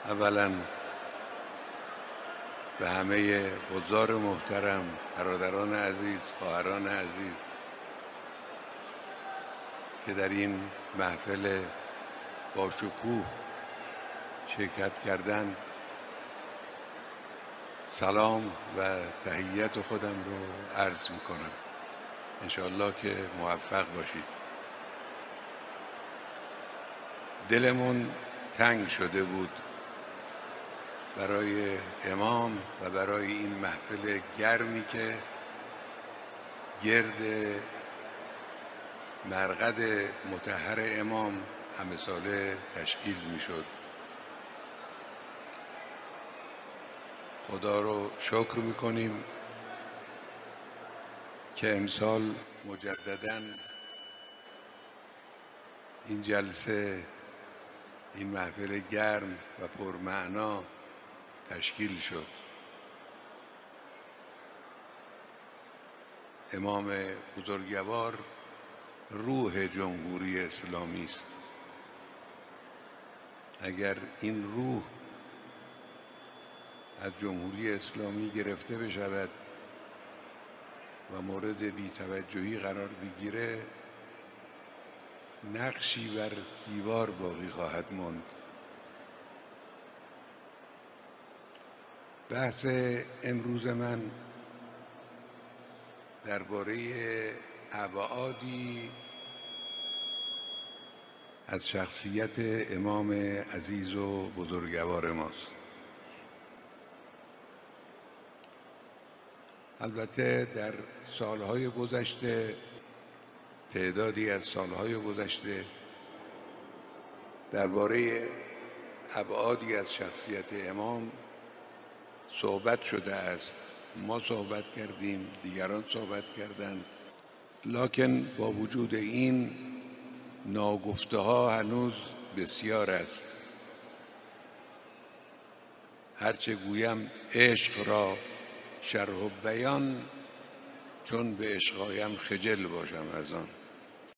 اولا به همه حضار محترم، برادران عزیز، خواهران عزیز که در این محفل با شکوه شرکت کردند سلام و تحیت خودم رو عرض میکنم. انشاءالله که موفق باشید. دلمون تنگ شده بود برای امام و برای این محفل گرمی که گرد مرقد مطهر امام همه ساله تشکیل میشد. خدا رو شکر میکنیم که امسال مجدداً این جلسه، این محفل گرم و پرمعنا تشکیل شد. امام بزرگوار روح جمهوری اسلامی است. اگر این روح از جمهوری اسلامی گرفته بشود و مورد بی‌توجهی قرار بگیره، نقشی بر دیوار باقی خواهد ماند. بحث امروز من درباره ابعادی از شخصیت امام عزیز و بزرگوار ماست. البته در سالهای گذشته، تعدادی از سالهای گذشته درباره ابعادی از شخصیت امام صحبت شده است. ما صحبت کردیم، دیگران صحبت کردند، لکن با وجود این ناگفته ها هنوز بسیار است. هرچه گویم عشق را شرح و بیان، چون به عشق آیم خجل باشم از آن.